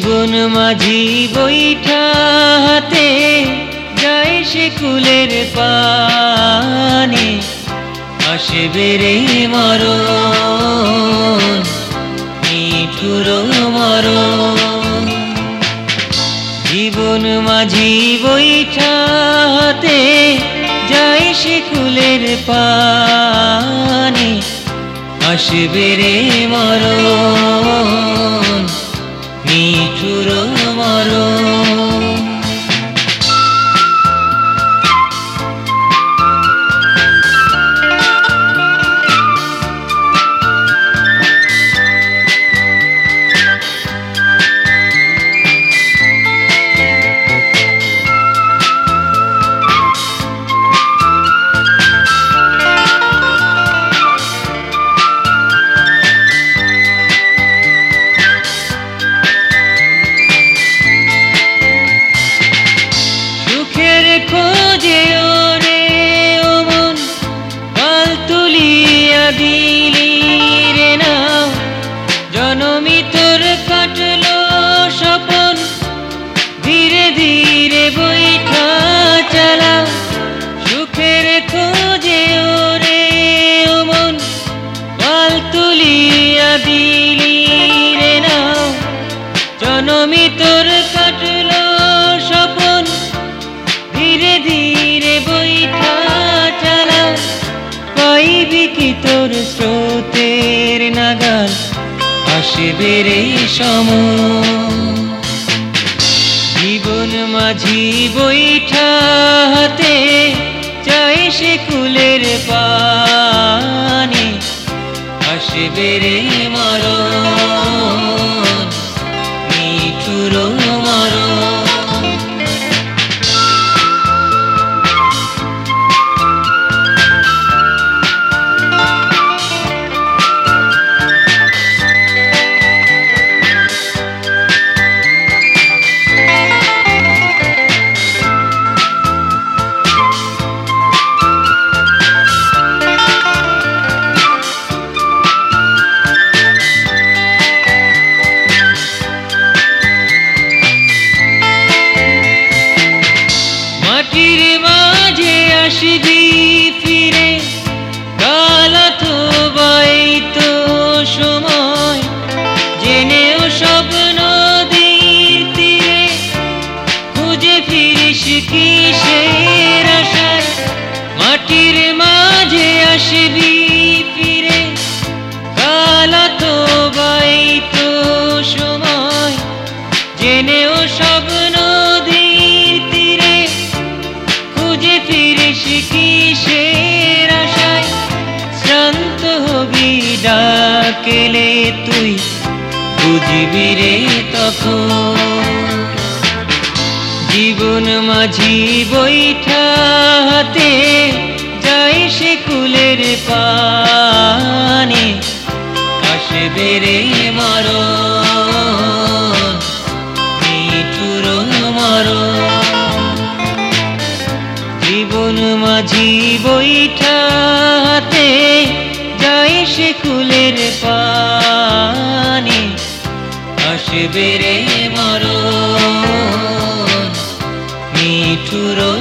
জীবন মাঝি বৈঠা হাতে যায় সে কুলের পানে, আসবে রে মরণ, নিঠুর মরণ। জীবন মাঝি বৈঠা হাতে যায় সে কুলের পানে, আসবে রে মরণ, নিঠুর মরণ। খোঁজে ওরে ও মন, পাল তুলিয়া দিলি রে না, জনমি তোর কাটলো স্বপন, ধীরে ধীরে বৈঠা চালা। সুখের খোঁজে ওরে ও মন, পাল তুলিয়া দিলি রে না, জনমি তোর কাটলো স্বপন, ধীরে ধীরে বৈঠা চালা। পাইবি কি তোর স্রোতের নাগাল, আসবে রে সময়। জীবন মাঝি বৈঠা হাতে যায় সে কুলের পানে, আসবে রে মরণ, নিঠুর মরণ। মাটির মাঝে আসবি ফিরে, কালা তো বাইতো সময়, জেনেও সব নদীর তীরে, খুঁজে ফিরিস কিসের আশায়। মাটির মাঝে আসবি ফিরে, কালা তো বাইতো সময়, জেনেও সব নদীর তীরে, খুঁজে ফিরিস কিসের আশায়। শ্রান্ত হবি ডাকেলে তুই, বুঝবি রে তখন। জীবন মাঝি বৈঠা হাতে যায় সে কুলের পানে, আসবে রে মরণ, নিঠুর মরণ। জীবন মাঝি বৈঠা হাতে যায় সে কুলের পানে, আসবে রে মরণ, নিঠুর